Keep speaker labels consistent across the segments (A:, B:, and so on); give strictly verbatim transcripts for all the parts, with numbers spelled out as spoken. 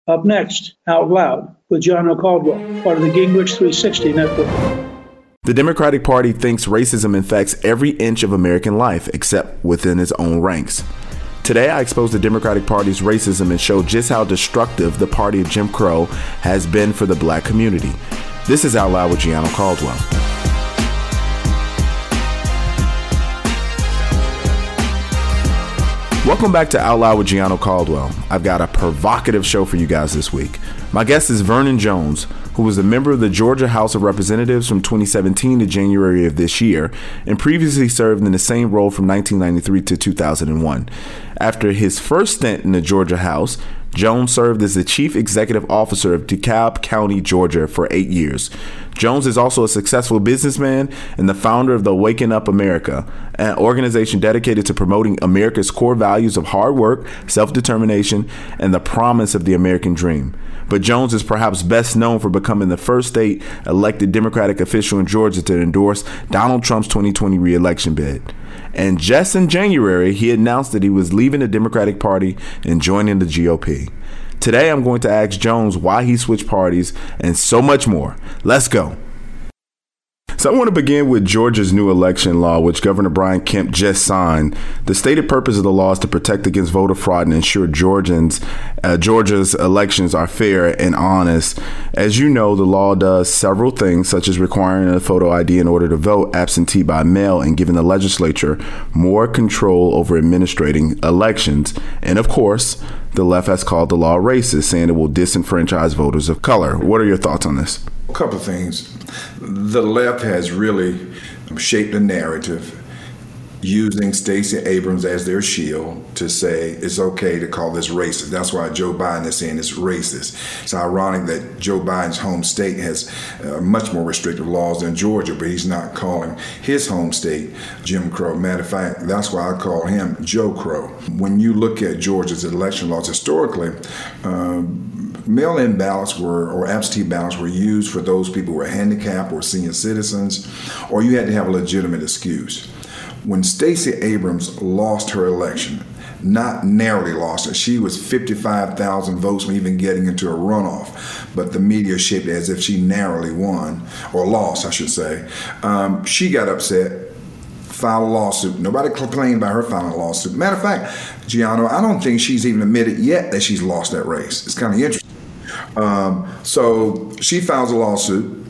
A: Up next, Out Loud with John O. Caldwell, part of the Gingrich three sixty Network.
B: The Democratic Party thinks racism infects every inch of American life except within its own ranks. Today, I expose the Democratic Party's racism and show just how destructive the party of Jim Crow has been for the black community. This is Out Loud with Gianno Caldwell. Welcome back to Out Loud with Gianno Caldwell. I've got a provocative show for you guys this week. My guest is Vernon Jones, who was a member of the Georgia House of Representatives from twenty seventeen to January of this year, and previously served in the same role from nineteen ninety-three to two thousand one. After his first stint in the Georgia House, Jones served as the chief executive officer of DeKalb County, Georgia for eight years. Jones is also a successful businessman and the founder of the Waking Up America, an organization dedicated to promoting America's core values of hard work, self-determination, and the promise of the American dream. But Jones is perhaps best known for becoming the first state elected Democratic official in Georgia to endorse Donald Trump's twenty twenty re-election bid. And just in January, he announced that he was leaving the Democratic Party and joining the G O P. Today, I'm going to ask Jones why he switched parties and so much more. Let's go. So I want to begin with Georgia's new election law, which Governor Brian Kemp just signed. The stated purpose of the law is to protect against voter fraud and ensure Georgians, uh, Georgia's elections are fair and honest. As you know, the law does several things, such as requiring a photo I D in order to vote absentee by mail and giving the legislature more control over administrating elections. And of course, the left has called the law racist, saying it will disenfranchise voters of color. What are your thoughts on this?
C: A couple of things. The left has really shaped a narrative using Stacey Abrams as their shield to say it's okay to call this racist. That's why Joe Biden is saying it's racist. It's ironic that Joe Biden's home state has uh, much more restrictive laws than Georgia, but he's not calling his home state Jim Crow. Matter of fact, that's why I call him Joe Crow. When you look at Georgia's election laws historically, um, mail-in ballots were, or absentee ballots were used for those people who were handicapped or senior citizens, or you had to have a legitimate excuse. When Stacey Abrams lost her election, not narrowly lost it, she was fifty-five thousand votes from even getting into a runoff, but the media shaped it as if she narrowly won, or lost, I should say. Um, she got upset, filed a lawsuit. Nobody complained about her filing a lawsuit. Matter of fact, Gianno, I don't think she's even admitted yet that she's lost that race. It's kind of interesting. Um, so she files a lawsuit,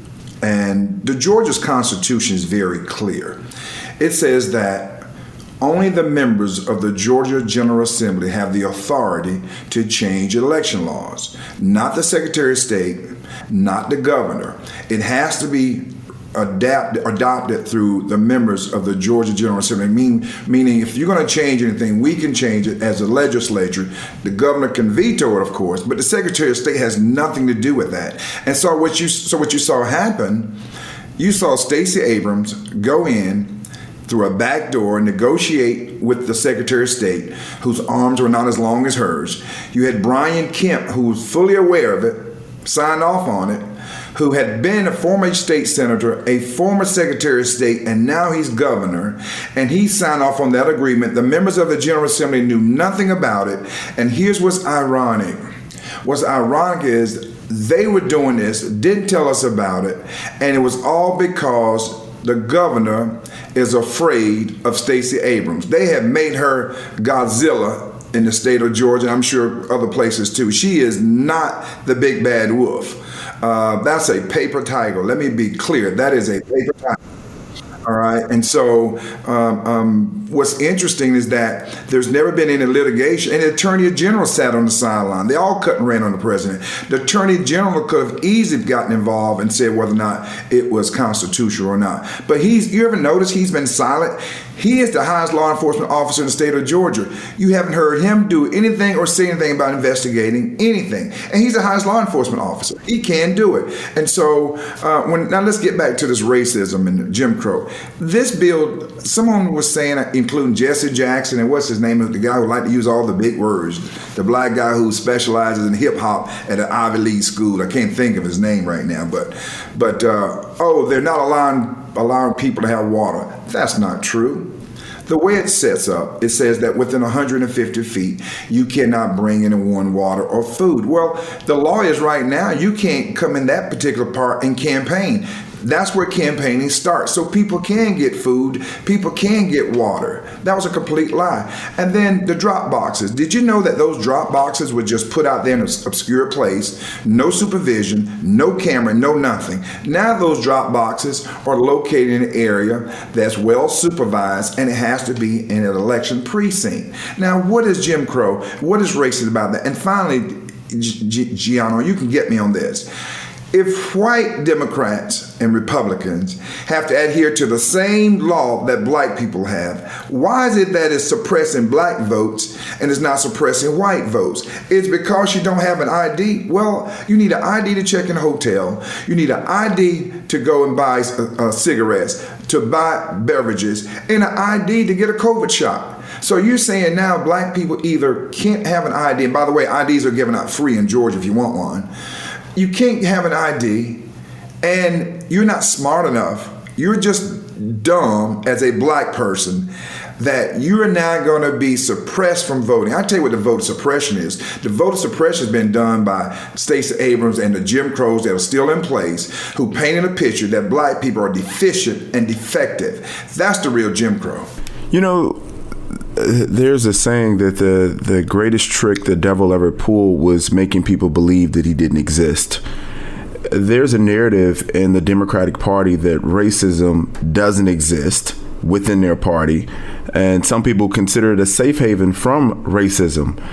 C: and the Georgia's Constitution is very clear. It says that only the members of the Georgia General Assembly have the authority to change election laws, not the Secretary of State, not the governor. It has to be adapt, adopted through the members of the Georgia General Assembly, mean, meaning if you're going to change anything, we can change it as a legislature. The governor can veto it, of course, but the Secretary of State has nothing to do with that. And so what you, so what you saw happen, you saw Stacey Abrams go in through a back door, negotiate with the Secretary of State, whose arms were not as long as hers. You had Brian Kemp, who was fully aware of it, signed off on it, who had been a former state senator, a former Secretary of State, and now he's governor, and he signed off on that agreement. The members of the General Assembly knew nothing about it, and here's what's ironic. What's ironic is they were doing this, didn't tell us about it, and it was all because the governor is afraid of Stacey Abrams. They have made her Godzilla in the state of Georgia, I'm sure other places too. She is not the big bad wolf. Uh, that's a paper tiger. Let me be clear. That is a paper tiger. All right. And so um, um, what's interesting is that there's never been any litigation. And the Attorney General sat on the sideline. They all cut and ran on the president. The Attorney General could have easily gotten involved and said whether or not it was constitutional or not. But he's, you ever notice he's been silent? He is the highest law enforcement officer in the state of Georgia. You haven't heard him do anything or say anything about investigating anything. And he's the highest law enforcement officer. He can do it. And so uh, when now let's get back to this racism and Jim Crow. This bill, someone was saying, including Jesse Jackson and what's his name, the guy who liked to use all the big words, the black guy who specializes in hip hop at an Ivy League school. I can't think of his name right now, but but uh, oh, they're not allowing allowing people to have water. That's not true. The way it sets up, it says that within one hundred fifty feet, you cannot bring anyone water or food. Well, the law is right now, you can't come in that particular part and campaign. That's where campaigning starts. So people can get food, people can get water. That was a complete lie. And then the drop boxes. Did you know that those drop boxes were just put out there in an obscure place? No supervision, no camera, no nothing. Now those drop boxes are located in an area that's well supervised, and it has to be in an election precinct. Now, what is Jim Crow? What is racist about that? And finally, G- G- Giano, you can get me on this. If white Democrats and Republicans have to adhere to the same law that black people have, why is it that it's suppressing black votes and it's not suppressing white votes? It's because you don't have an I D. Well, you need an I D to check in a hotel. You need an I D to go and buy uh, uh, cigarettes, to buy beverages, and an I D to get a COVID shot. So you're saying now black people either can't have an I D, and by the way, I Ds are given out free in Georgia if you want one. You can't have an I D, and you're not smart enough. You're just dumb as a black person that you're now going to be suppressed from voting. I tell you what the voter suppression is. The voter suppression has been done by Stacey Abrams and the Jim Crows that are still in place, who painted a picture that black people are deficient and defective. That's the real Jim Crow.
B: You know, there's a saying that the, the greatest trick the devil ever pulled was making people believe that he didn't exist. There's a narrative in the Democratic Party that racism doesn't exist within their party, and some people consider it a safe haven from racism.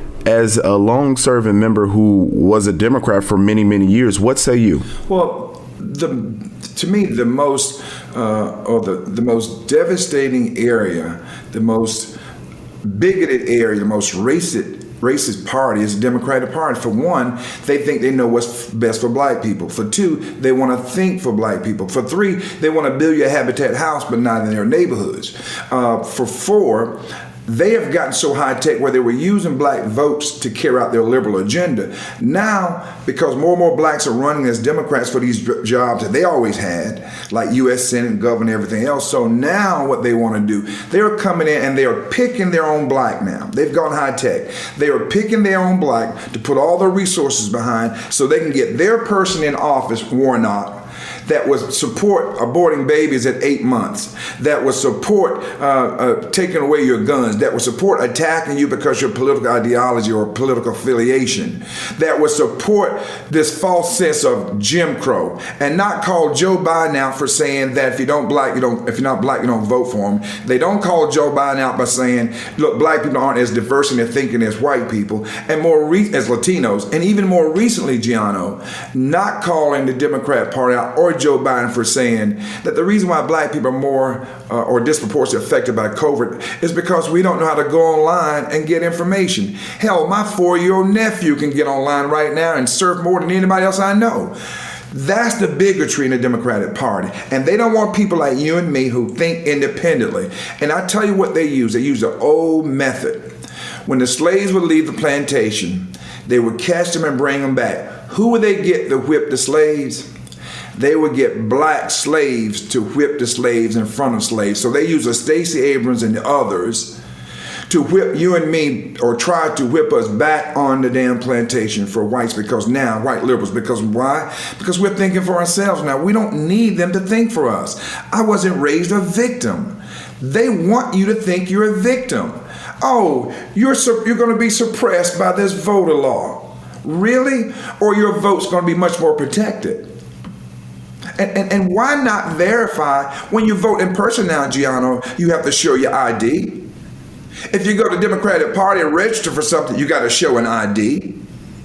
B: As a long-serving member who was a Democrat for many, many years, what say you?
C: Well, the, to me, the most uh, or the, the most devastating area, the most bigoted area, the most racist racist party is the Democratic Party. For one, they think they know what's best for black people. For two, they want to think for black people. For three, they want to build you a habitat house, but not in their neighborhoods. Uh, for four, they have gotten so high tech where they were using black votes to carry out their liberal agenda. Now, because more and more blacks are running as Democrats for these jobs that they always had, like U S Senate, governor, everything else. So now what they want to do, they're coming in and they are picking their own black now. They've gone high tech. They are picking their own black to put all their resources behind so they can get their person in office, Warnock, that would support aborting babies at eight months, that would support uh, uh, taking away your guns, that would support attacking you because of your political ideology or political affiliation, that would support this false sense of Jim Crow, and not call Joe Biden out for saying that if you don't black, you don't. If you're not black, you don't vote for him. They don't call Joe Biden out by saying, look, black people aren't as diverse in their thinking as white people, and more re- as Latinos, and even more recently, Giano, not calling the Democrat Party out or Joe Biden for saying that the reason why black people are more uh, or disproportionately affected by COVID is because we don't know how to go online and get information. Hell, my four-year-old nephew can get online right now and surf more than anybody else I know. That's the bigotry in the Democratic Party. And they don't want people like you and me who think independently. And I tell you what they use. They use the old method. When the slaves would leave the plantation, they would catch them and bring them back. Who would they get to whip the slaves? They would get black slaves to whip the slaves in front of slaves. So they use a Stacey Abrams and the others to whip you and me, or try to whip us back on the damn plantation for whites, because now, white liberals, because why? Because we're thinking for ourselves now. We don't need them to think for us. I wasn't raised a victim. They want you to think you're a victim. Oh, you're, you're going to be suppressed by this voter law. Really? Or your vote's going to be much more protected. And, and, and why not verify when you vote in person now, Giano, you have to show your I D. If you go to the Democratic Party and register for something, you got to show an I D.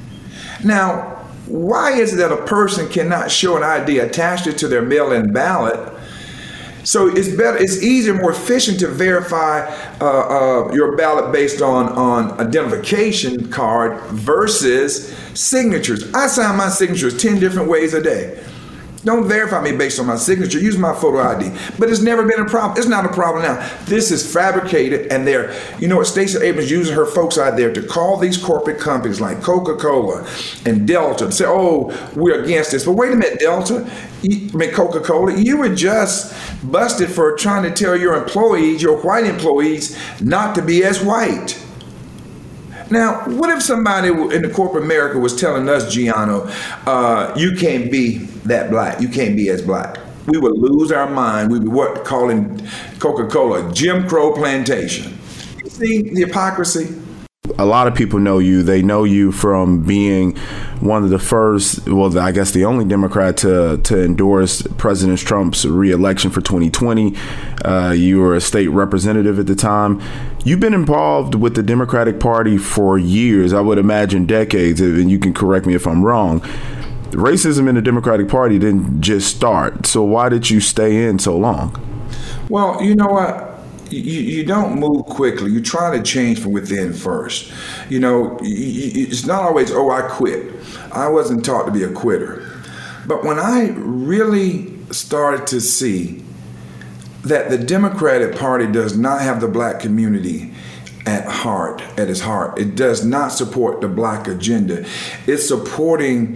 C: Now, why is it that a person cannot show an I D attached it to their mail-in ballot? So it's better, it's easier, more efficient to verify uh, uh, your ballot based on, on identification card versus signatures. I sign my signatures ten different ways a day. Don't verify me based on my signature. Use my photo I D. But it's never been a problem. It's not a problem now. This is fabricated, and they're, you know what, Stacey Abrams using her folks out there to call these corporate companies like Coca-Cola and Delta and say, oh, we're against this. But wait a minute, Delta, you, I mean Coca-Cola, you were just busted for trying to tell your employees, your white employees, not to be as white. Now, what if somebody in the corporate America was telling us, Giano, uh, you can't be that black, you can't be as black? We would lose our mind. We would what calling Coca-Cola Jim Crow plantation. You see the hypocrisy?
B: A lot of people know you. They know you from being one of the first, well, I guess the only Democrat to to endorse President Trump's re-election for twenty twenty. Uh, you were a state representative at the time. You've been involved with the Democratic Party for years, I would imagine decades, and you can correct me if I'm wrong. Racism in the Democratic Party didn't just start. So why did you stay in so long?
C: Well, you know what? You, you don't move quickly. You try to change from within first. You know, it's not always, oh, I quit. I wasn't taught to be a quitter. But when I really started to see that the Democratic Party does not have the black community at heart, at its heart, it does not support the black agenda. It's supporting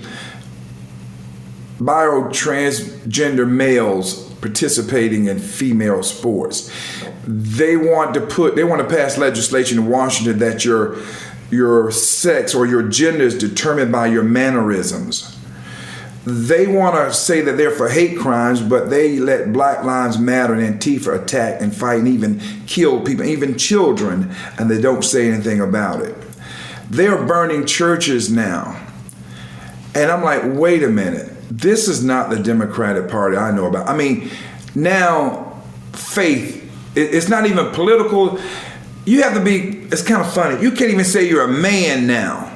C: bio-transgender males participating in female sports. They want to put, they want to pass legislation in Washington that your your sex or your gender is determined by your mannerisms. They want to say that they're for hate crimes, but they let Black Lives Matter and Antifa attack and fight and even kill people, even children, and they don't say anything about it. They're burning churches now. And I'm like, wait a minute. This is not the Democratic Party I know about. I mean, now faith, it's not even political. You have to be, it's kind of funny. You can't even say you're a man now.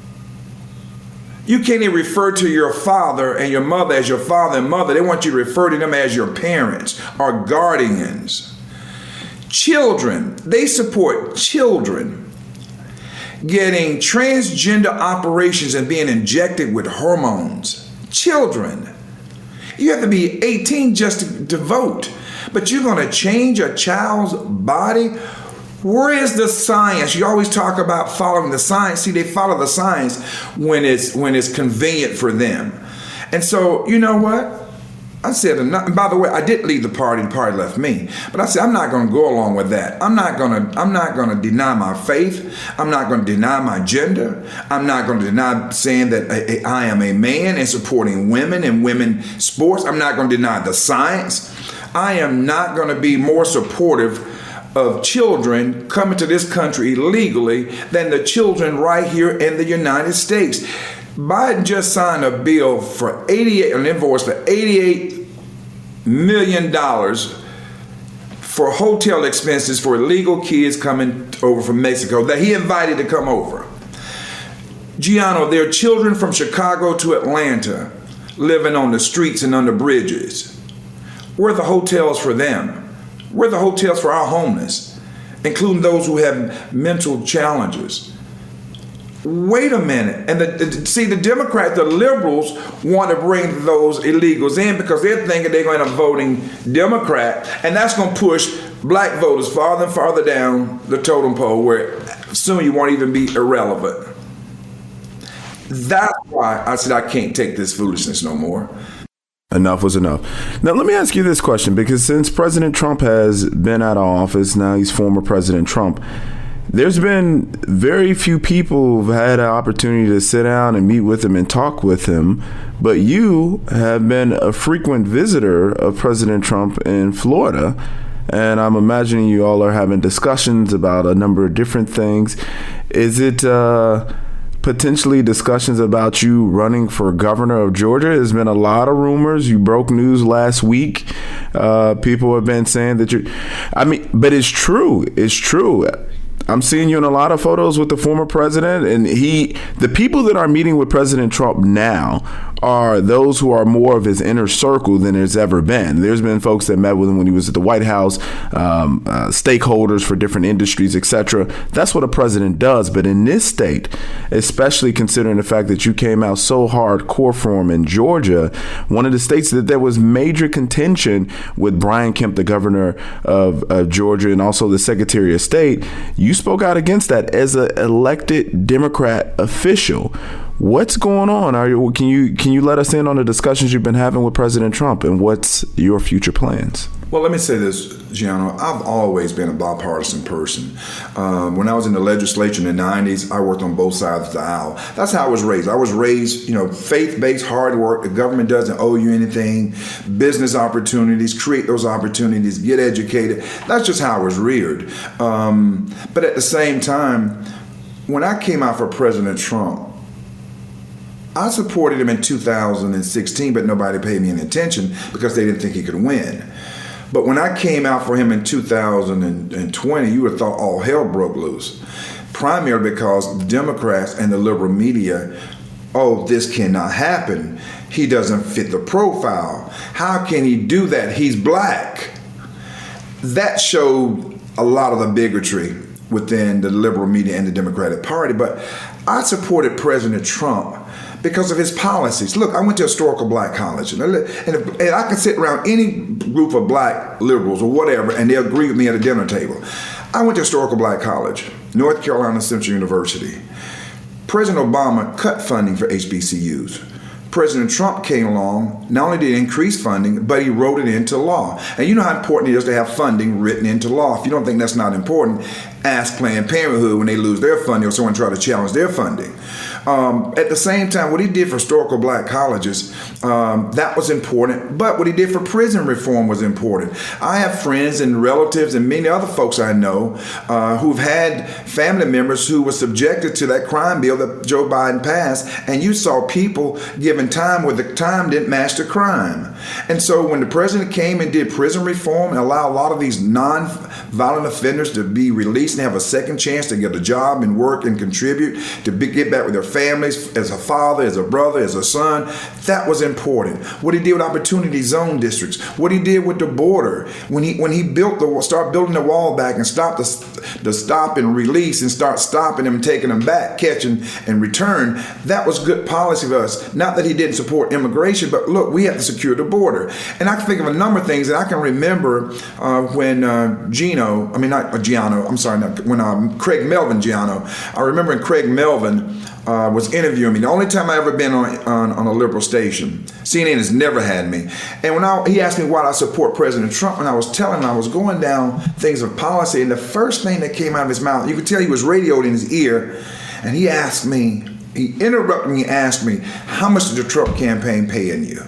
C: You can't even refer to your father and your mother as your father and mother. They want you to refer to them as your parents or guardians. Children, they support children getting transgender operations and being injected with hormones. Children. You have to be eighteen just to, to vote. But you're going to change a child's body? Where is the science? You always talk about following the science. See, they follow the science when it's when it's convenient for them. And so, you know what? I said, and by the way, I did leave the party, the party left me. But I said, I'm not going to go along with that. I'm not going to, I'm not going to deny my faith. I'm not going to deny my gender. I'm not going to deny saying that I am a man and supporting women and women sports. I'm not going to deny the science. I am not going to be more supportive of children coming to this country illegally than the children right here in the United States. Biden just signed a bill for eighty-eight, an invoice for eighty-eight million dollars for hotel expenses for illegal kids coming over from Mexico that he invited to come over. Giano, there are children from Chicago to Atlanta living on the streets and under bridges. Where are the hotels for them? Where are the hotels for our homeless, including those who have mental challenges? Wait a minute. And the, the, see, the Democrats, the liberals, want to bring those illegals in because they're thinking they're going to voting Democrat, and that's going to push black voters farther and farther down the totem pole where soon you won't even be irrelevant. That's why I said I can't take this foolishness no more.
B: Enough was enough. Now, let me ask you this question, because since President Trump has been out of office, now he's former President Trump, there's been very few people who've had an opportunity to sit down and meet with him and talk with him. But you have been a frequent visitor of President Trump in Florida. And I'm imagining you all are having discussions about a number of different things. Is it uh, potentially discussions about you running for governor of Georgia? There's been a lot of rumors. You broke news last week. Uh, people have been saying that you, I mean, but it's true. It's true. I'm seeing you in a lot of photos with the former president, and he, the people that are meeting with President Trump now are those who are more of his inner circle than there's ever been. There's been folks that met with him when he was at the White House, um, uh, stakeholders for different industries, et cetera. That's what a president does. But in this state, especially considering the fact that you came out so hardcore for him in Georgia, one of the states that there was major contention with Brian Kemp, the governor of, of Georgia, and also the Secretary of State, you spoke out against that as an elected Democrat official. What's going on? Are you, can you can you let us in on the discussions you've been having with President Trump, and what's your future plans?
C: Well, let me say this, Gianno. I've always been a bipartisan person. Um, when I was in the legislature in the nineties, I worked on both sides of the aisle. That's how I was raised. I was raised, you know, faith-based, hard work. The government doesn't owe you anything. Business opportunities, create those opportunities, get educated. That's just how I was reared. Um, but at the same time, when I came out for President Trump, I supported him in two thousand sixteen, but nobody paid me any attention because they didn't think he could win. But when I came out for him in two thousand twenty, you would have thought all hell broke loose. Primarily because the Democrats and the liberal media, oh, this cannot happen. He doesn't fit the profile. How can he do that? He's black. That showed a lot of the bigotry within the liberal media and the Democratic Party. But I supported President Trump because of his policies. Look, I went to historical black college, and, if, and I can sit around any group of black liberals or whatever, and they'll agree with me at a dinner table. I went to historical black college, North Carolina Central University. President Obama cut funding for H B C Us. President Trump came along, not only did he increase funding, but he wrote it into law. And you know how important it is to have funding written into law. If you don't think that's not important, ask Planned Parenthood when they lose their funding or someone try to challenge their funding. Um, at the same time, what he did for historical black colleges, um, that was important. But what he did for prison reform was important. I have friends and relatives and many other folks I know uh, who've had family members who were subjected to that crime bill that Joe Biden passed. And you saw people given time where the time didn't match the crime. And so when the president came and did prison reform and allowed a lot of these non-violent offenders to be released and have a second chance to get a job and work and contribute, to be, get back with their families, as a father, as a brother, as a son, that was important. What he did with opportunity zone districts, what he did with the border, when he when he built the start building the wall back and stopped the, the stop and release and start stopping them, taking them back, catching and return, that was good policy for us. Not that he didn't support immigration, but look, we have to secure the border. And I can think of a number of things that I can remember uh, when uh, Gino, I mean not uh, Giano, I'm sorry, not, when um, Craig Melvin Giano, I remember when Craig Melvin Uh, was interviewing me. The only time I ever been on, on on a liberal station. C N N has never had me. And when I, he asked me why I support President Trump, and I was telling him I was going down things of policy, and the first thing that came out of his mouth, you could tell he was radioed in his ear, and he asked me, he interrupted me and asked me, how much did the Trump campaign paying you?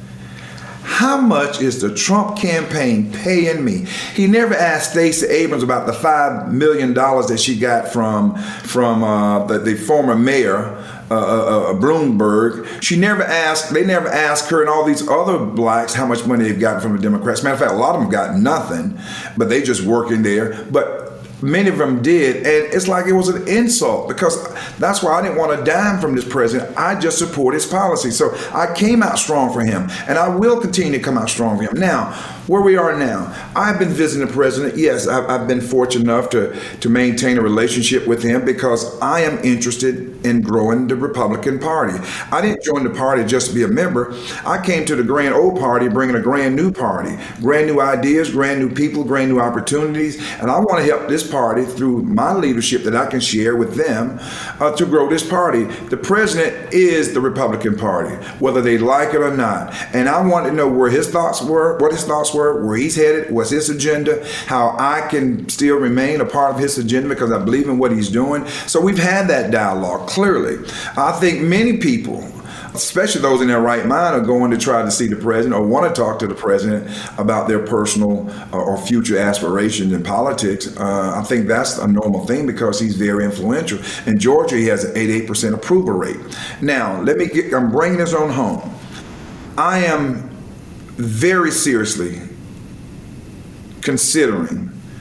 C: How much is the Trump campaign paying me? He never asked Stacey Abrams about the five million dollars that she got from from uh, the, the former mayor, uh, uh, Bloomberg. She never asked, they never asked her and all these other blacks how much money they've gotten from the Democrats. Matter of fact, a lot of them got nothing, but they just working there. But many of them did, and it's like it was an insult, because that's why I didn't want a dime from this president. I just support his policy. So I came out strong for him, and I will continue to come out strong for him. Now, where we are now, I've been visiting the president. Yes, I've, I've been fortunate enough to, to maintain a relationship with him because I am interested in growing the Republican Party. I didn't join the party just to be a member. I came to the grand old party bringing a grand new party, brand new ideas, brand new people, brand new opportunities, and I want to help this party through my leadership that I can share with them uh, to grow this party. The president is the Republican Party, whether they like it or not. And I want to know where his thoughts were, what his thoughts were, where he's headed, what's his agenda, how I can still remain a part of his agenda because I believe in what he's doing. So we've had that dialogue, clearly. I think many people, especially those in their right mind, are going to try to see the president or want to talk to the president about their personal uh, or future aspirations in politics. Uh, I think that's a normal thing because he's very influential. In Georgia, he has an eighty-eight percent approval rate. Now, let me get, I'm bringing this on home. I am very seriously considering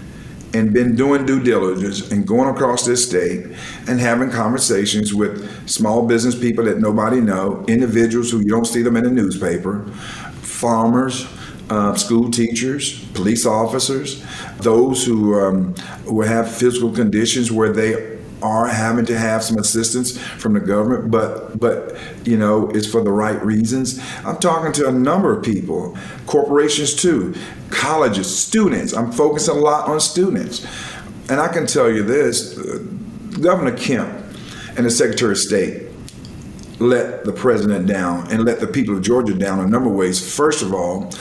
C: and been doing due diligence and going across this state and having conversations with small business people that nobody know, individuals who you don't see them in the newspaper, farmers, uh, school teachers, police officers, those who um, who have physical conditions where they are having to have some assistance from the government, but but you know, it's for the right reasons. I'm talking to a number of people, corporations too, colleges, students. I'm focusing a lot on students. And I can tell you this, uh, Governor Kemp and the Secretary of State let the president down and let the people of Georgia down in a number of ways. First of all,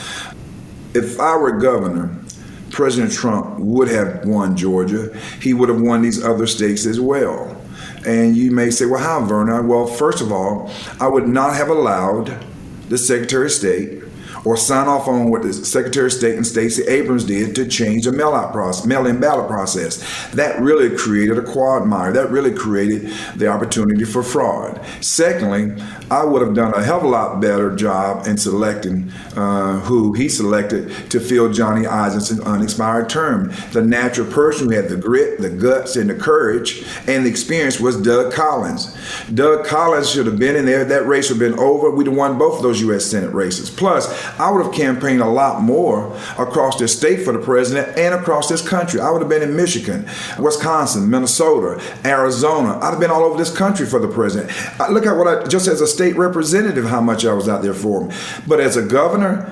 C: if I were governor, President Trump would have won Georgia. He would have won these other states as well. And you may say, well, how, Vernon? Well, first of all, I would not have allowed the Secretary of State or sign off on what the Secretary of State and Stacey Abrams did to change the mail-out process, mail-in ballot process. That really created a quagmire. That really created the opportunity for fraud. Secondly, I would have done a hell of a lot better job in selecting uh, who he selected to fill Johnny Isaacson's unexpired term. The natural person who had the grit, the guts, and the courage and the experience was Doug Collins. Doug Collins should have been in there. That race would have been over. We'd have won both of those U S Senate races. Plus, I would have campaigned a lot more across this state for the president and across this country. I would have been in Michigan, Wisconsin, Minnesota, Arizona. I'd have been all over this country for the president. Look at what I, just as a state representative, how much I was out there for him. But as a governor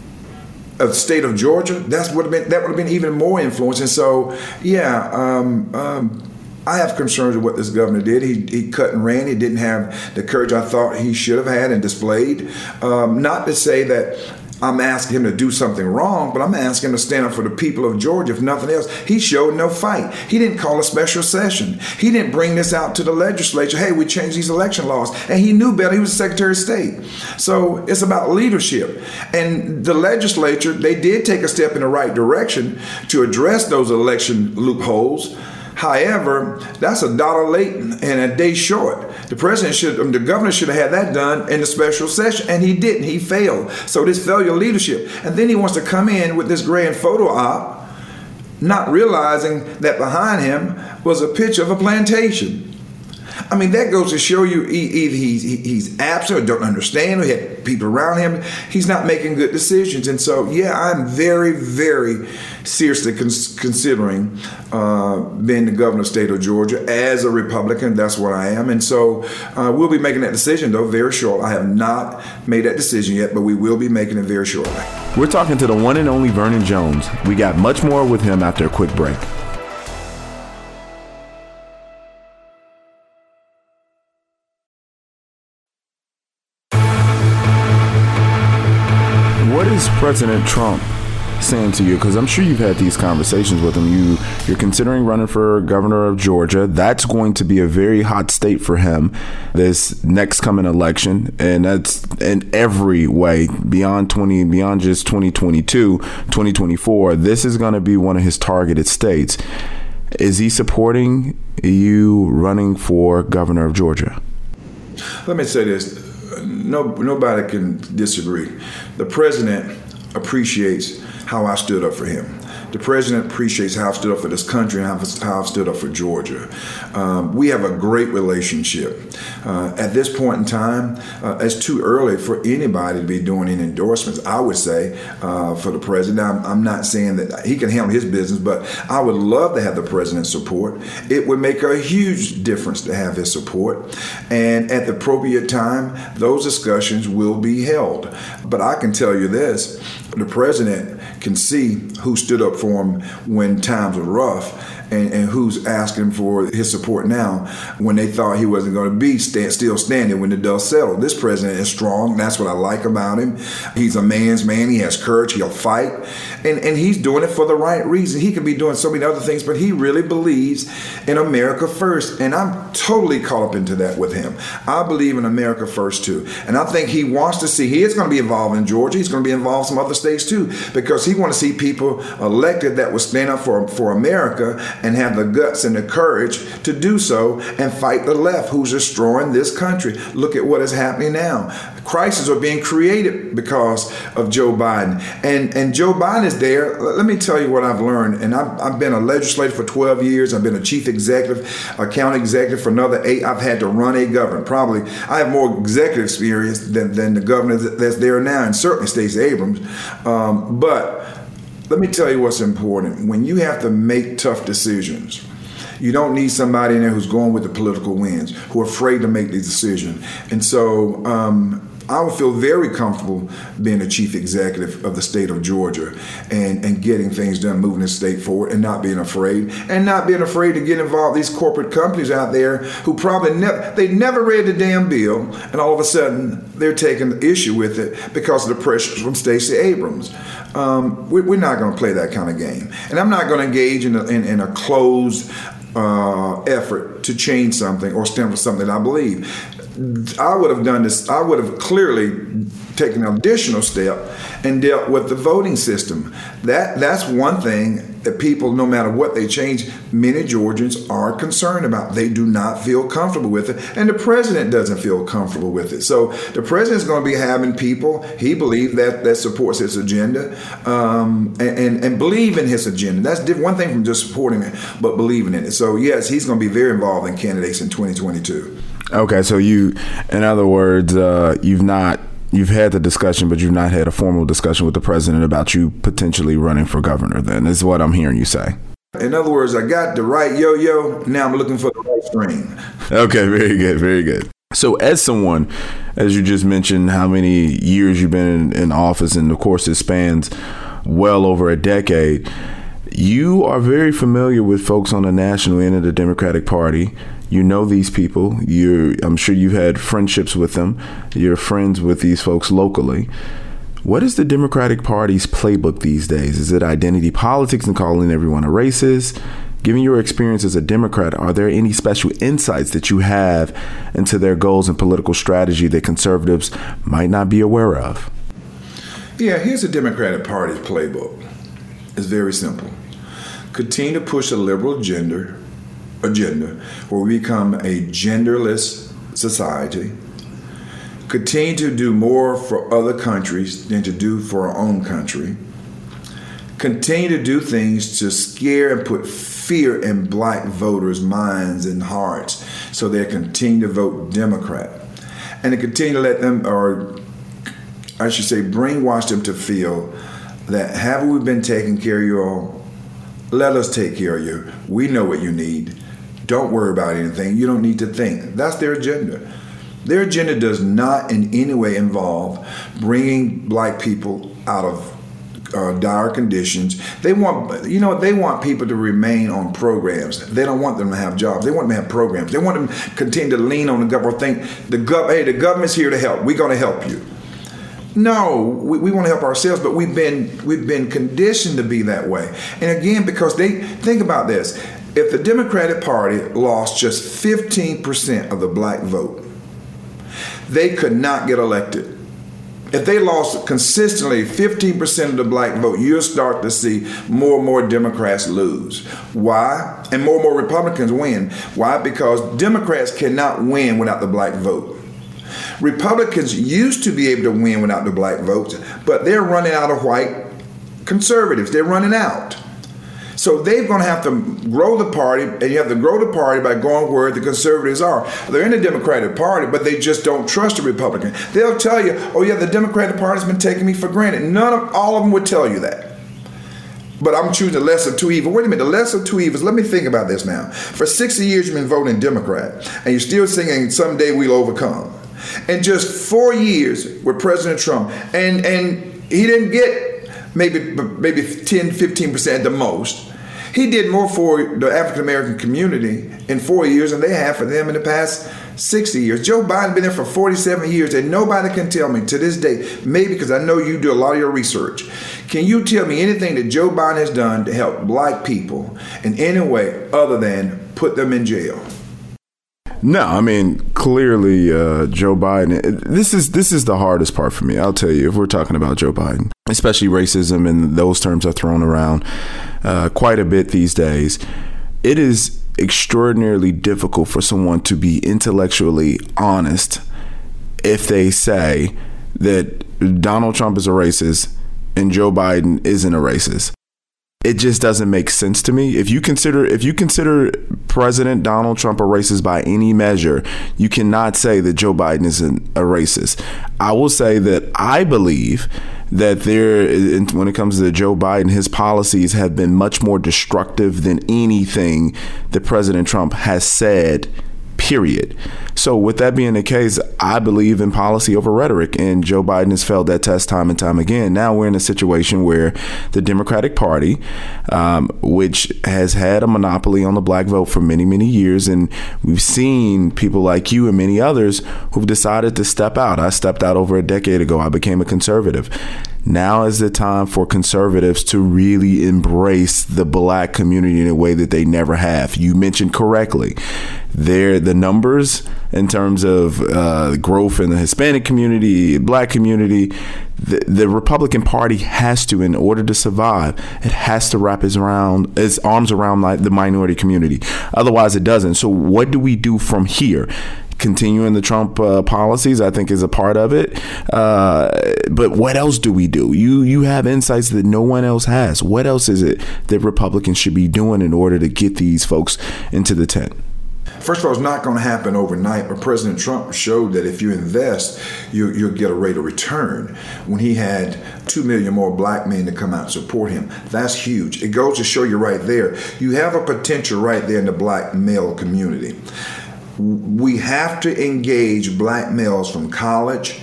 C: of the state of Georgia, that's would have been, that would have been even more influence. And so, yeah, um, um, I have concerns with what this governor did. He, he cut and ran. He didn't have the courage I thought he should have had and displayed. Um, not to say that I'm asking him to do something wrong, but I'm asking him to stand up for the people of Georgia, if nothing else. He showed no fight. He didn't call a special session. He didn't bring this out to the legislature. Hey, we changed these election laws. And he knew better. He was Secretary of State. So it's about leadership. And the legislature, they did take a step in the right direction to address those election loopholes. However, that's a dollar late and a day short. The president should, the governor should have had that done in the special session, and he didn't. He failed. So this failure of leadership. And then he wants to come in with this grand photo op, not realizing that behind him was a picture of a plantation. I mean, that goes to show you either he's, he's absent or don't understand, or he had people around him. He's not making good decisions. And so, yeah, I'm very, very seriously cons- considering uh, being the governor of the state of Georgia as a Republican. That's what I am. And so uh, we'll be making that decision, though, very shortly. I have not made that decision yet, but we will be making it very shortly.
B: We're talking to the one and only Vernon Jones. We got much more with him after a quick break. What is President Trump saying to you? Because I'm sure you've had these conversations with him. You, you're considering running for governor of Georgia. That's going to be a very hot state for him this next coming election. And that's in every way beyond twenty, beyond just twenty twenty-two, twenty twenty-four. This is going to be one of his targeted states. Is he supporting you running for governor of Georgia?
C: Let me say this. No, nobody can disagree. The president appreciates how I stood up for him. The president appreciates how I stood up for this country and how I stood up for Georgia. Um, we have a great relationship. Uh, at this point in time, uh, it's too early for anybody to be doing any endorsements, I would say, uh, for the president. I'm, I'm not saying that he can handle his business, but I would love to have the president's support. It would make a huge difference to have his support. And at the appropriate time, those discussions will be held. But I can tell you this, the president can see who stood up for him when times were rough, and, and who's asking for his support now when they thought he wasn't going to be stand, still standing when the dust settled. This president is strong. That's what I like about him. He's a man's man. He has courage. He'll fight. And, and he's doing it for the right reason. He could be doing so many other things, but he really believes in America first. And I'm totally caught up into that with him. I believe in America first, too. And I think he wants to see, he is going to be involved in Georgia. He's going to be involved in some other states, too, because he wants to see people elected that will stand up for, for America and have the guts and the courage to do so and fight the left who's destroying this country. Look at what is happening now. Crises are being created because of Joe Biden. And and Joe Biden is there. Let me tell you what I've learned. And I've, I've been a legislator for twelve years. I've been a chief executive, a county executive for another eight. I've had to run a government. Probably I have more executive experience than, than the governor that's there now, and certainly Stacey Abrams. Um, but let me tell you what's important. When you have to make tough decisions, you don't need somebody in there who's going with the political winds, who are afraid to make the decision. And so um, I would feel very comfortable being the chief executive of the state of Georgia and, and getting things done, moving the state forward and not being afraid and not being afraid to get involved. These corporate companies out there who probably never, they never read the damn bill, and all of a sudden they're taking issue with it because of the pressure from Stacey Abrams. Um, we, we're not going to play that kind of game. And I'm not going to engage in a, in, in a closed uh, effort to change something or stand for something I believe. I would have done this, I would have clearly taken an additional step and dealt with the voting system. That That's one thing that people, no matter what they change, many Georgians are concerned about. They do not feel comfortable with it, and the president doesn't feel comfortable with it. So the president's going to be having people, he believes, that, that supports his agenda um, and, and, and believe in his agenda. That's different, one thing from just supporting it, but believing in it. So yes, he's going to be very involved in candidates in twenty twenty-two. Okay,
B: so you, in other words, uh, you've not, you've had the discussion, but you've not had a formal discussion with the president about you potentially running for governor, then, is what I'm hearing you say.
C: In other words, I got the right yo-yo, now I'm looking for the right string.
B: Okay, very good, very good. So as someone, as you just mentioned, how many years you've been in, in office, and of course it spans well over a decade, you are very familiar with folks on the national end of the Democratic Party. You know these people. You're, I'm sure you've had friendships with them. You're friends with these folks locally. What is the Democratic Party's playbook these days? Is it identity politics and calling everyone a racist? Given your experience as a Democrat, are there any special insights that you have into their goals and political strategy that conservatives might not be aware of?
C: Yeah, here's the Democratic Party's playbook. It's very simple. Continue to push a liberal gender agenda where we become a genderless society. Continue to do more for other countries than to do for our own country. Continue to do things to scare and put fear in black voters' minds and hearts so they continue to vote Democrat. And to continue to let them, or I should say, brainwash them to feel that haven't we been taking care of you all? Let us take care of you. We know what you need. Don't worry about anything. You don't need to think. That's their agenda. Their agenda does not in any way involve bringing black people out of uh, dire conditions. They want, you know, they want people to remain on programs. They don't want them to have jobs. They want them to have programs. They want them to continue to lean on the government. Think the gov. Hey, the government's here to help. We're going to help you. No, we, we want to help ourselves, but we've been we've been conditioned to be that way. And again, because they think about this. If the Democratic Party lost just fifteen percent of the black vote, they could not get elected. If they lost consistently fifteen percent of the black vote, you'll start to see more and more Democrats lose. Why? And more and more Republicans win. Why? Because Democrats cannot win without the black vote. Republicans used to be able to win without the black votes, but they're running out of white conservatives. They're running out. So they're going to have to grow the party, and you have to grow the party by going where the conservatives are. They're in the Democratic Party, but they just don't trust the Republican. They'll tell you, oh yeah, the Democratic Party's been taking me for granted. None of, all of them would tell you that. But I'm choosing the lesser of two evils. Wait a minute, the lesser of two evils. Let me think about this now. For sixty years you've been voting Democrat, and you're still singing "Someday We'll Overcome." And just four years with President Trump, and and he didn't get maybe maybe ten, fifteen percent at the most. He did more for the African American community in four years than they have for them in the past sixty years. Joe Biden's been there for forty-seven years, and nobody can tell me to this day, maybe because I know you do a lot of your research, can you tell me anything that Joe Biden has done to help black people in any way other than put them in jail?
B: No, I mean, clearly, uh, Joe Biden, this is this is the hardest part for me. I'll tell you, if we're talking about Joe Biden, especially racism and those terms are thrown around uh, quite a bit these days. it is extraordinarily difficult for someone to be intellectually honest if they say that Donald Trump is a racist and Joe Biden isn't a racist. It just doesn't make sense to me. If you consider if you consider President Donald Trump a racist by any measure, you cannot say that Joe Biden isn't a racist. I will say that I believe that there, when it comes to Joe Biden, his policies have been much more destructive than anything that President Trump has said, period. So with that being the case, I believe in policy over rhetoric, and Joe Biden has failed that test time and time again. Now we're in a situation where the Democratic Party, um, which has had a monopoly on the black vote for many, many years, and we've seen people like you and many others who've decided to step out. I stepped out over a decade ago. I became a conservative. Now is the time for conservatives to really embrace the black community in a way that they never have. You mentioned correctly, there the numbers in terms of uh, growth in the Hispanic community, black community. The, the Republican Party has to, in order to survive, it has to wrap its around its arms around like the minority community. Otherwise, it doesn't. So, what do we do from here? Continuing the Trump uh, policies, I think, is a part of it. Uh, but what else do we do? You you have insights that no one else has. What else is it that Republicans should be doing in order to get these folks into the tent?
C: First of all, it's not going to happen overnight, but President Trump showed that if you invest, you, you'll get a rate of return. When he had two million more black men to come out and support him, that's huge. It goes to show you right there, you have a potential right there in the black male community. We have to engage black males from college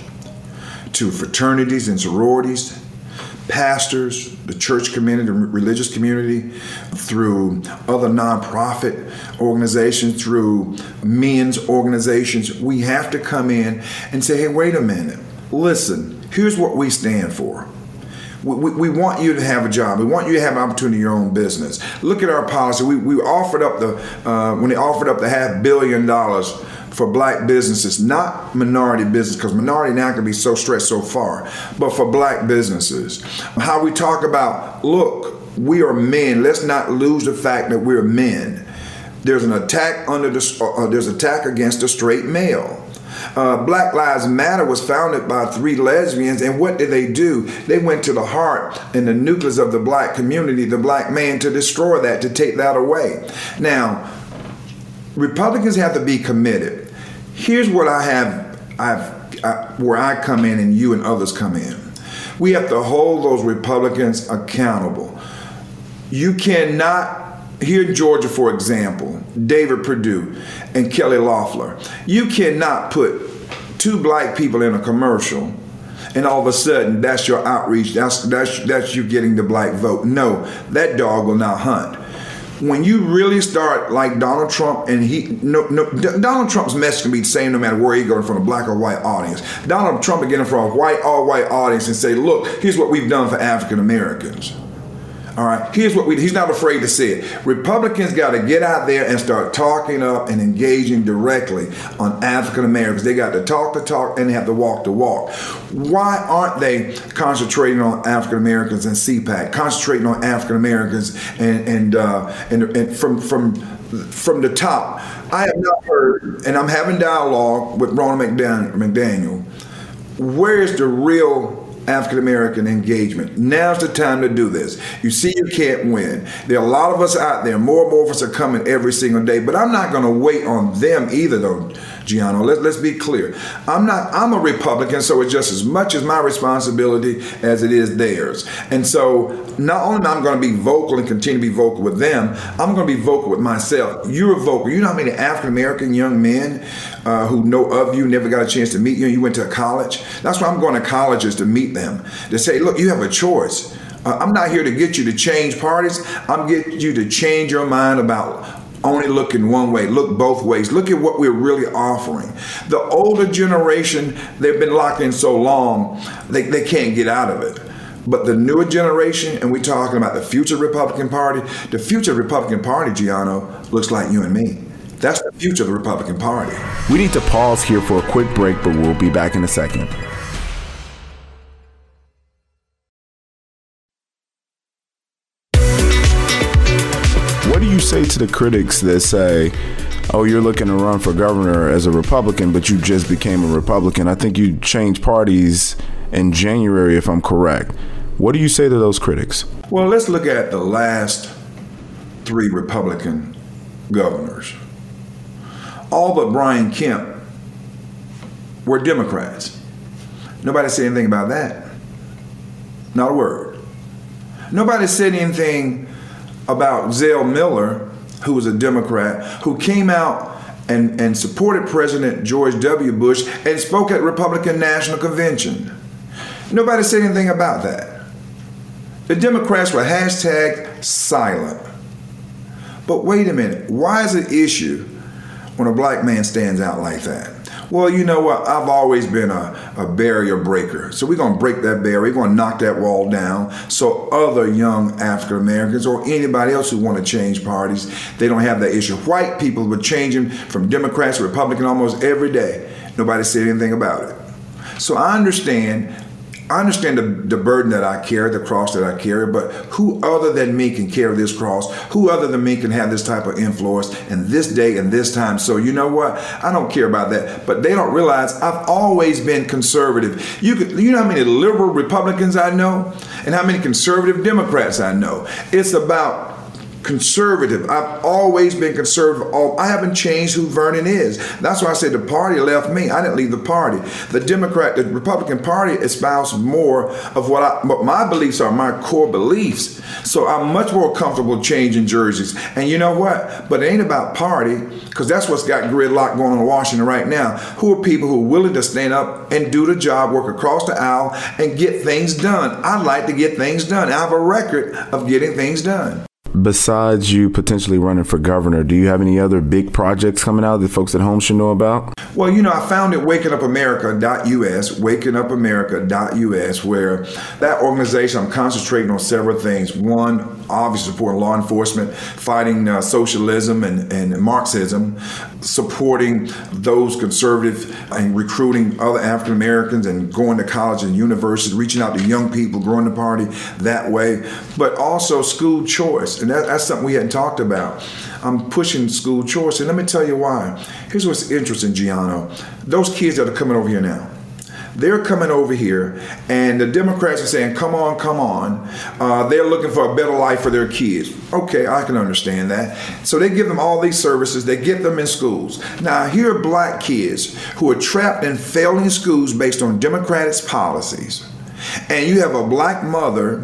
C: to fraternities and sororities, pastors, the church community, the religious community, through other nonprofit organizations, through men's organizations. We have to come in and say, hey, wait a minute. Listen, here's what we stand for. We, we, we want you to have a job. We want you to have an opportunity in your own business. Look at our policy. We, we offered up the, uh, when they offered up the half billion dollars for black businesses, not minority business, because minority now can be so stretched so far, but for black businesses. How we talk about, look, we are men. Let's not lose the fact that we're men. There's an attack under the, uh, there's attack against a straight male. Uh, Black Lives Matter was founded by three lesbians, and what did they do? They went to the heart and the nucleus of the black community, the black man, to destroy that, to take that away. Now, Republicans have to be committed. Here's what I have, I've, I, where I come in and you and others come in. We have to hold those Republicans accountable. You cannot, here in Georgia, for example, David Perdue and Kelly Loeffler, you cannot put two black people in a commercial and all of a sudden that's your outreach, that's, that's, that's you getting the black vote. No, that dog will not hunt. When you really start like Donald Trump, and he, no, no, Donald Trump's message can be the same no matter where he goes, from a black or white audience. Donald Trump will get in front of a white, all white audience and say, look, here's what we've done for African Americans. All right, here's what we, he's not afraid to say it. Republicans got to get out there and start talking up and engaging directly on African Americans. They got to talk the talk and they have to walk the walk. Why aren't they concentrating on African Americans and C PAC, concentrating on African Americans and and, uh, and and from from from the top? I have not heard, and I'm having dialogue with Ronald McDaniel. Where is the real African-American engagement? Now's the time to do this. You see, you can't win. There are a lot of us out there. More and more of us are coming every single day, but I'm not going to wait on them either, though, Gianno. Let, let's be clear. I'm not, I'm a Republican, so it's just as much as my responsibility as it is theirs. And so not only am I going to be vocal and continue to be vocal with them, I'm going to be vocal with myself. You're vocal. You know how many African-American young men uh, who know of you, never got a chance to meet you, and you went to college? That's why I'm going to colleges to meet them, to say, look, you have a choice. Uh, I'm not here to get you to change parties. I'm getting you to change your mind about only looking one way. Look both ways. Look at what we're really offering. The older generation, they've been locked in so long, they, they can't get out of it. But the newer generation, and we're talking about the future Republican Party, the future Republican Party, Gianno, looks like you and me. That's the future of the Republican Party.
B: We need to pause here for a quick break, but we'll be back in a second. say to the critics that say, oh, you're looking to run for governor as a Republican, but you just became a Republican? I think you changed parties in January, if I'm correct. What do you say to those critics?
C: Well, let's look at the last three Republican governors. All but Brian Kemp were Democrats. Nobody said anything about that. Not a word. Nobody said anything about Zell Miller, who was a Democrat, who came out and, and supported President George W. Bush and spoke at Republican National Convention. Nobody said anything about that. The Democrats were hashtag silent. But wait a minute, why is it an issue when a black man stands out like that? Well, you know what? I've always been a, a barrier breaker. So we're going to break that barrier. We're going to knock that wall down so other young African Americans or anybody else who want to change parties, they don't have that issue. White people were changing from Democrats to Republican almost every day. Nobody said anything about it. So I understand I understand the, the burden that I carry, the cross that I carry, but who other than me can carry this cross? Who other than me can have this type of influence in this day and this time? So you know what? I don't care about that. But they don't realize I've always been conservative. You could, you know how many liberal Republicans I know and how many conservative Democrats I know? It's about conservative. I've always been conservative. I haven't changed who Vernon is. That's why I said the party left me. I didn't leave the party. The Democrat, the Republican Party espoused more of what, I, what my beliefs are, my core beliefs. So I'm much more comfortable changing jerseys. And you know what? But it ain't about party, because that's what's got gridlock going on in Washington right now. Who are people who are willing to stand up and do the job, work across the aisle, and get things done? I like to get things done. I have a record of getting things done.
B: Besides you potentially running for governor, do you have any other big projects coming out that folks at home should know about?
C: Well, you know, I founded waking up america dot U S, waking up america dot U S, where that organization, I'm concentrating on several things. One, obviously supporting law enforcement, fighting uh, socialism and, and Marxism, supporting those conservative and recruiting other African Americans and going to college and universities, reaching out to young people, growing the party that way, but also school choice. And that, that's something we hadn't talked about. I'm pushing school choice. And let me tell you why. Here's what's interesting, Gianno. Those kids that are coming over here now, they're coming over here, and the Democrats are saying, come on, come on. Uh, they're looking for a better life for their kids. Okay, I can understand that. So they give them all these services. They get them in schools. Now, here are black kids who are trapped in failing schools based on Democrats' policies. And you have a black mother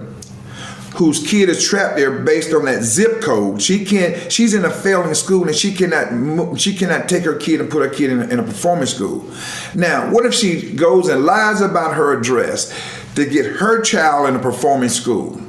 C: whose kid is trapped there based on that zip code. She can't. She's in a failing school, and she cannot. She cannot take her kid and put her kid in a, in a performance school. Now, what if she goes and lies about her address to get her child in a performing school,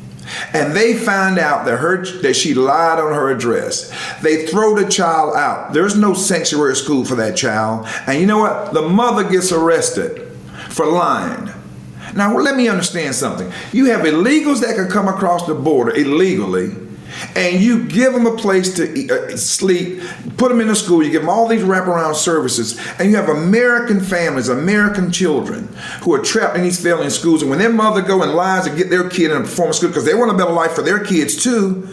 C: and they find out that her that she lied on her address? They throw the child out. There's no sanctuary school for that child, and you know what? The mother gets arrested for lying. Now, let me understand something. You have illegals that can come across the border illegally, and you give them a place to eat, uh, sleep, put them in a school, you give them all these wraparound services, and you have American families, American children who are trapped in these failing schools, and when their mother go and lies to get their kid in a performance school because they want a better life for their kids too,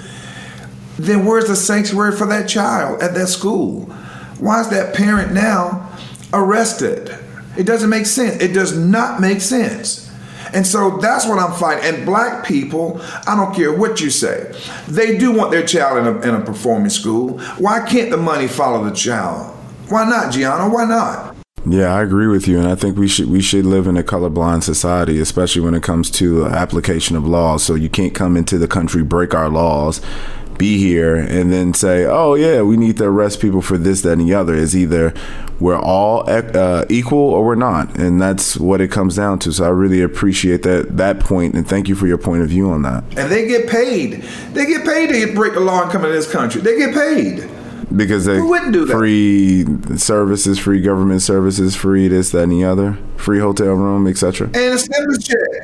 C: then where's the sanctuary for that child at that school? Why is that parent now arrested? It doesn't make sense. It does not make sense. And so that's what I'm fighting. And black people, I don't care what you say, they do want their child in a, in a performing school. Why can't the money follow the child? Why not, Gianno? Why not?
B: Yeah, I agree with you, and I think we should we should live in a colorblind society, especially when it comes to application of laws. So you can't come into the country, break our laws, be here, and then say, oh yeah, we need to arrest people for this, that, and the other. It's either we're all uh, equal or we're not, and that's what it comes down to. So I really appreciate that that point, and thank you for your point of view on that.
C: And they get paid. They get paid to break the law and come into this country. They get paid.
B: Because they
C: Who wouldn't do that?
B: Free services, free government services, free this, that, and the other, free hotel room, et cetera.
C: And a stimulus check.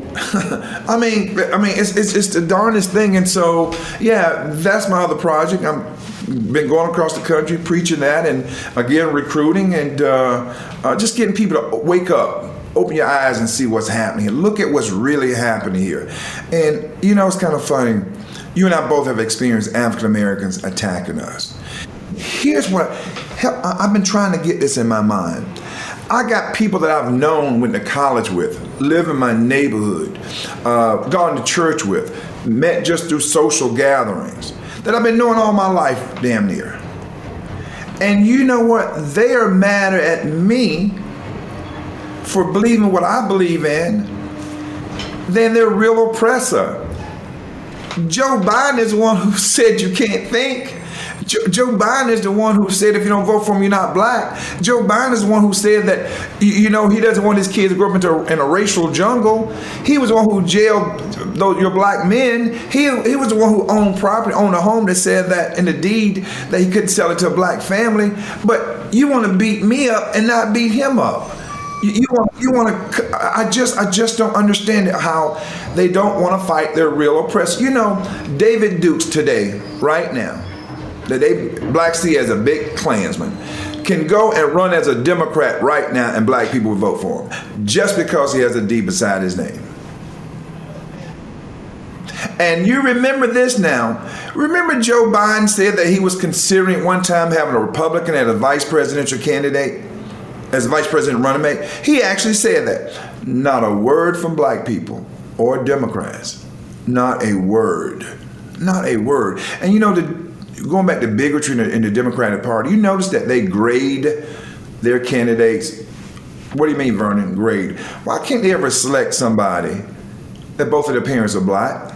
C: I mean, I mean, it's, it's it's the darndest thing. And so, yeah, that's my other project. I'm been going across the country preaching that, and again recruiting and uh, uh, just getting people to wake up, open your eyes, and see what's happening. Look at what's really happening here. And you know, it's kind of funny. You and I both have experienced African Americans attacking us. Here's what, hell, I've been trying to get this in my mind. I got people that I've known, went to college with, live in my neighborhood, uh, gone to church with, met just through social gatherings, that I've been knowing all my life, damn near. And you know what? They are mad at me for believing what I believe in. Then they're a real oppressor. Joe Biden is the one who said you can't think. Joe, Joe Biden is the one who said if you don't vote for him, you're not black. Joe Biden is the one who said that, you, you know, he doesn't want his kids to grow up into in a racial jungle. He was the one who jailed those, your black men. He, he was the one who owned property, owned a home that said that in the deed that he couldn't sell it to a black family. But you want to beat me up and not beat him up. You, you want, you want to, I just, I just don't understand it, how they don't want to fight their real oppressor. You know, David Dukes today, right now, that they, Black C as a big Klansman, can go and run as a Democrat right now and black people would vote for him just because he has a D beside his name. And you remember this now. Remember Joe Biden said that he was considering one time having a Republican as a vice presidential candidate, as a vice president running mate? He actually said that. Not a word from black people or Democrats. Not a word. Not a word. And you know, the, going back to bigotry in the, in the Democratic Party, you notice that they grade their candidates. What do you mean, Vernon, grade? Why can't they ever select somebody that both of their parents are black?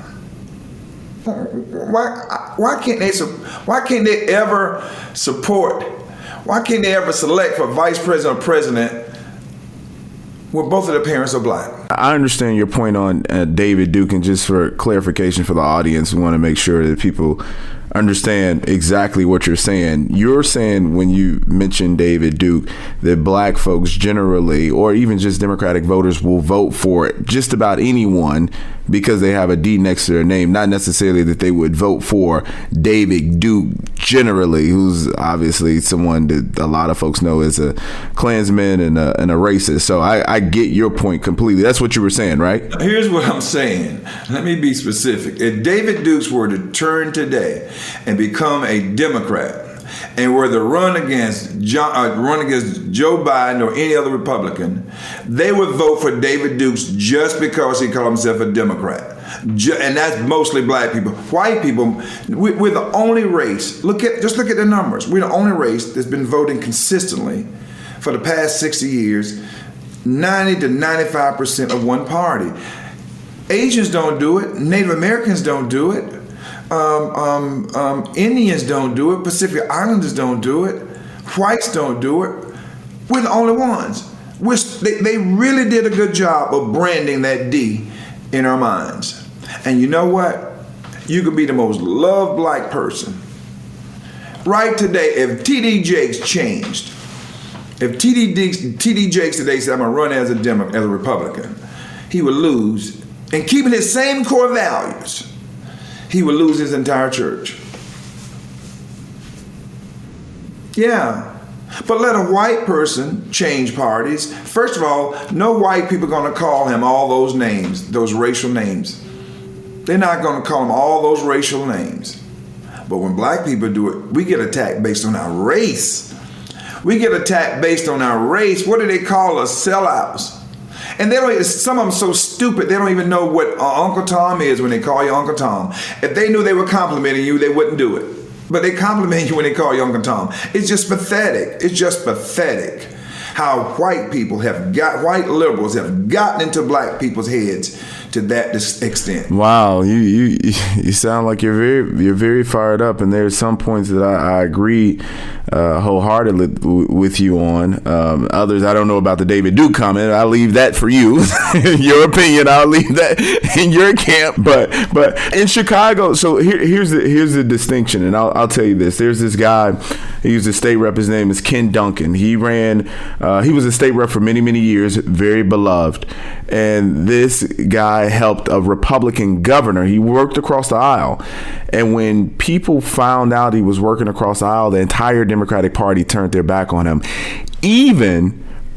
C: Why, why can't they, why can't they ever support, why can't they ever select for vice president or president where both of their parents are black?
B: I understand your point on uh, David Duke, and just for clarification for the audience, we want to make sure that people understand exactly what you're saying. You're saying when you mention David Duke that black folks generally, or even just Democratic voters, will vote for just about anyone because they have a D next to their name, not necessarily that they would vote for David Duke generally, who's obviously someone that a lot of folks know as a Klansman and a, and a racist. So I, I get your point completely. That's what you were saying, right?
C: Here's what I'm saying. Let me be specific. If David Dukes were to turn today and become a Democrat and were to run against John, uh, run against Joe Biden or any other Republican, they would vote for David Dukes just because he called himself a Democrat. And that's mostly black people. White people, we're the only race. Look at, just look at the numbers. We're the only race that's been voting consistently for the past sixty years, ninety to ninety-five percent of one party. Asians don't do it. Native Americans don't do it. Um, um, um, Indians don't do it. Pacific Islanders don't do it. Whites don't do it. We're the only ones. We're, they, they really did a good job of branding that D in our minds. And you know what? You could be the most loved black person. Right today, if T D Jakes changed, if T D Jakes, T D Jakes today said, I'm going to run as a Demo, as a Republican, he would lose. And keeping his same core values, he would lose his entire church. Yeah. But let a white person change parties. First of all, no white people are going to call him all those names, those racial names. They're not going to call him all those racial names. But when black people do it, we get attacked based on our race. We get attacked based on our race. What do they call us? Sellouts. And they don't. Some of them so stupid they don't even know what uh, Uncle Tom is when they call you Uncle Tom. If they knew they were complimenting you, they wouldn't do it. But they compliment you when they call you Uncle Tom. It's just pathetic. It's just pathetic how white people have got, white liberals have gotten into black people's heads to that extent.
B: Wow, you you you sound like you're very you're very fired up, and there's some points that I, I agree uh, wholeheartedly w- with you on. Um, others, I don't know about the David Duke comment. I'll leave that for you. Your opinion, I'll leave that in your camp. But but in Chicago, so here, here's the here's the distinction, and I'll I'll tell you this. There's this guy. He was a state rep. His name is Ken Duncan. He ran. Uh, he was a state rep for many many years. Very beloved. And this guy helped a Republican governor. He worked across the aisle. And when people found out he was working across the aisle, the entire Democratic Party turned their back on him. Even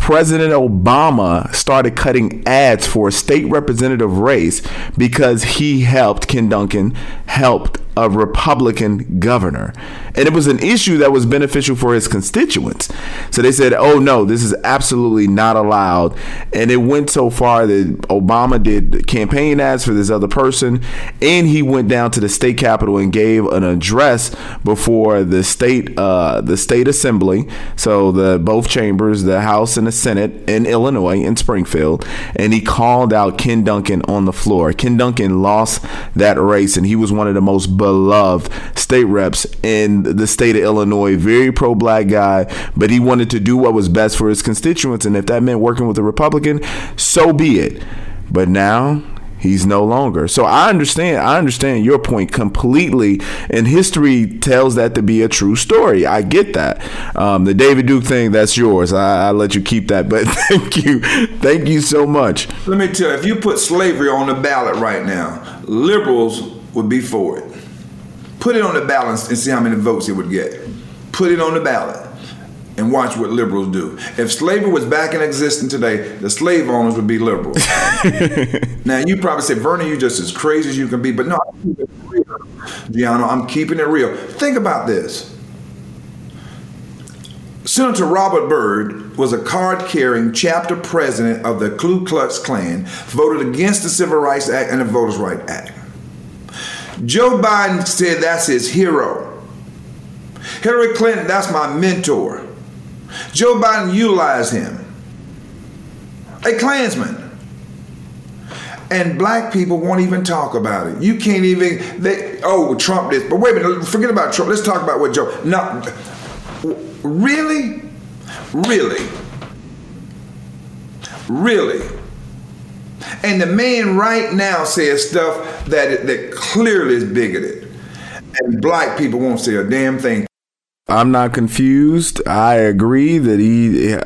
B: President Obama started cutting ads for a state representative race because he helped, Ken Duncan helped a Republican governor. And it was an issue that was beneficial for his constituents. So they said, oh no, this is absolutely not allowed. And it went so far that Obama did campaign ads for this other person, and he went down to the state capitol and gave an address before the state uh, the state assembly, so the both chambers, the House and the Senate in Illinois, in Springfield, and he called out Ken Duncan on the floor. Ken Duncan lost that race, and he was one of the most beloved state reps in the state of Illinois. Very pro-black guy, but he wanted to do what was best for his constituents, and if that meant working with a Republican, so be it. But now he's no longer. So I understand. I understand your point completely, and history tells that to be a true story. I get that. Um, the David Duke thing, that's yours. I, I'll let you keep that. But thank you, thank you so much.
C: Let me tell you, if you put slavery on the ballot right now, liberals would be for it. Put it on the ballot and see how many votes it would get. Put it on the ballot and watch what liberals do. If slavery was back in existence today, the slave owners would be liberals. Now, you probably say, Vernon, you're just as crazy as you can be. But no, I'm keeping it real, Giano. I'm keeping it real. Think about this. Senator Robert Byrd was a card-carrying chapter president of the Ku Klux Klan, voted against the Civil Rights Act and the Voters' Rights Act. Joe Biden said that's his hero. Hillary Clinton, that's my mentor. Joe Biden utilized him. A Klansman. And black people won't even talk about it. You can't even, they, oh, Trump did. But wait a minute, forget about Trump. Let's talk about what Joe, no, really? Really? Really? And the man right now says stuff that that clearly is bigoted. And black people won't say a damn thing.
B: I'm not confused. I agree that he,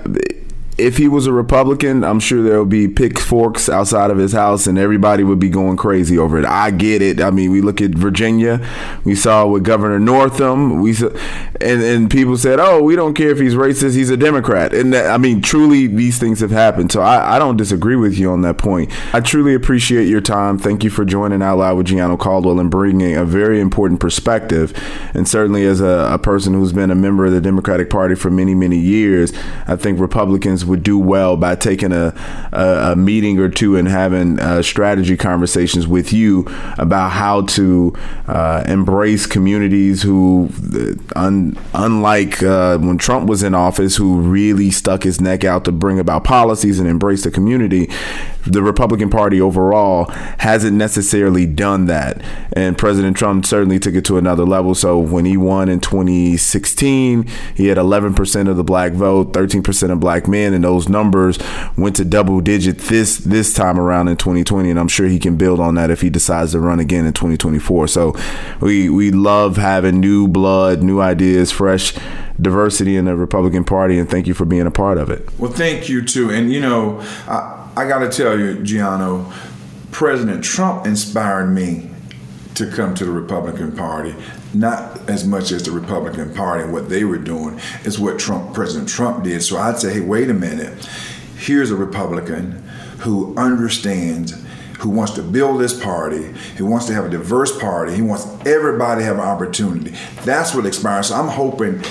B: if he was a Republican, I'm sure there would be pitchforks outside of his house and everybody would be going crazy over it. I get it. I mean, we look at Virginia. We saw with Governor Northam. We saw, and, and people said, oh, we don't care if he's racist. He's a Democrat. And that, I mean, truly, these things have happened. So I, I don't disagree with you on that point. I truly appreciate your time. Thank you for joining Out Loud with Giano Caldwell and bringing a very important perspective. And certainly as a, a person who's been a member of the Democratic Party for many, many years, I think Republicans would do well by taking a, a, a meeting or two and having uh, strategy conversations with you about how to uh, embrace communities who, un, unlike uh, when Trump was in office, who really stuck his neck out to bring about policies and embrace the community. The Republican Party overall hasn't necessarily done that. And President Trump certainly took it to another level. So when he won in twenty sixteen, he had eleven percent of the black vote, thirteen percent of black men, and those numbers went to double digit this this time around in twenty twenty. And I'm sure he can build on that if he decides to run again in twenty twenty-four. So we, we love having new blood, new ideas, fresh diversity in the Republican Party. And thank you for being a part of it.
C: Well, thank you, too. And, you know, I, I got to tell you, Giano, President Trump inspired me to come to the Republican Party, not as much as the Republican Party and what they were doing, is what Trump, President Trump did. So I'd say, hey, wait a minute. Here's a Republican who understands, who wants to build this party, who wants to have a diverse party. He wants everybody to have an opportunity. That's what inspires. So I'm hoping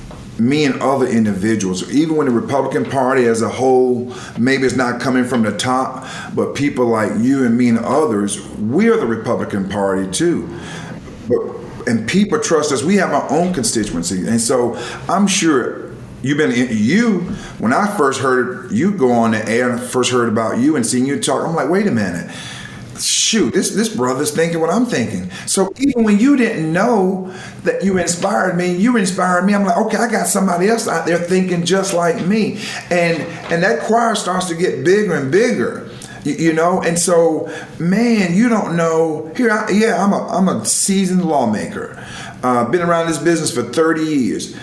C: me and other individuals, even when the Republican Party as a whole, maybe it's not coming from the top, but people like you and me and others, we are the Republican Party too. But, and people trust us. We have our own constituency. And so I'm sure you've been, you, when I first heard you go on the air and I first heard about you and seeing you talk, I'm like, wait a minute. Shoot, this this brother's thinking what I'm thinking. So even when you didn't know that you inspired me, you inspired me. I'm like, okay, I got somebody else out there thinking just like me, and and that choir starts to get bigger and bigger, you, you know. And so, man, you don't know. Here, I, yeah, I'm a I'm a seasoned lawmaker. Uh, been around this business for thirty years.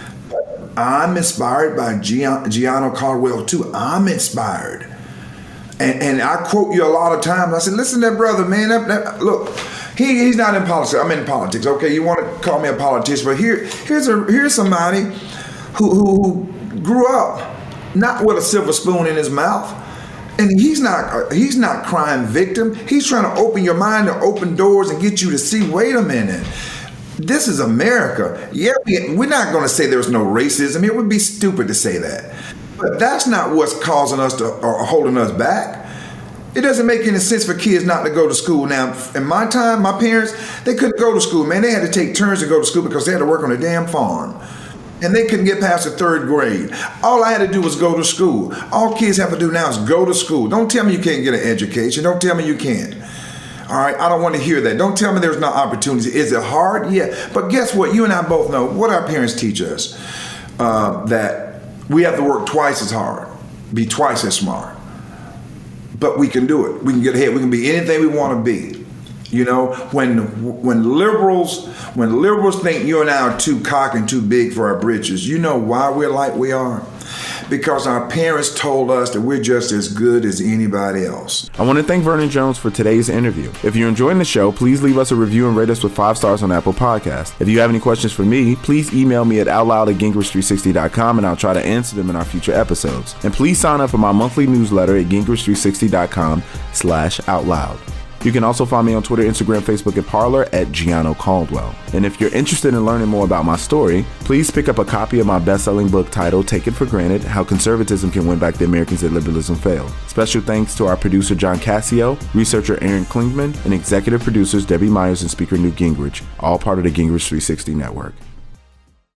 C: I'm inspired by Gian, Giano Caldwell too. I'm inspired. And, and I quote you a lot of times. I said, listen to that brother, man. That, that, look, he, he's not in politics. I'm in politics. Okay, you want to call me a politician, but here, here's a here's somebody who, who, who grew up not with a silver spoon in his mouth. And he's not he's not crying victim. He's trying to open your mind to open doors and get you to see, wait a minute, this is America. Yeah, we, we're not going to say there's no racism. It would be stupid to say that. But that's not what's causing us to or holding us back. It doesn't make any sense for kids not to go to school. Now, in my time, my parents, they couldn't go to school, man. They had to take turns to go to school because they had to work on a damn farm. And they couldn't get past the third grade. All I had to do was go to school. All kids have to do now is go to school. Don't tell me you can't get an education. Don't tell me you can't. All right, I don't want to hear that. Don't tell me there's no opportunity. Is it hard? Yeah. But guess what? You and I both know what our parents teach us, uh, that we have to work twice as hard, be twice as smart. But we can do it. We can get ahead. We can be anything we want to be. You know, when when liberals when liberals think you and I are too cocky and too big for our britches, you know why we're like we are? Because our parents told us that we're just as good as anybody else.
B: I want to thank Vernon Jones for today's interview. If you're enjoying the show, please leave us a review and rate us with five stars on Apple Podcasts. If you have any questions for me, please email me at outloud at gingrich three sixty dot com and I'll try to answer them in our future episodes. And please sign up for my monthly newsletter at gingrich three sixty dot com slash outloud. You can also find me on Twitter, Instagram, Facebook, and Parler at Gianno Caldwell. And if you're interested in learning more about my story, please pick up a copy of my best-selling book titled Take It for Granted, How Conservatism Can Win Back the Americans That Liberalism Failed. Special thanks to our producer, John Cassio, researcher Aaron Klingman, and executive producers Debbie Myers and Speaker Newt Gingrich, all part of the Gingrich three sixty Network.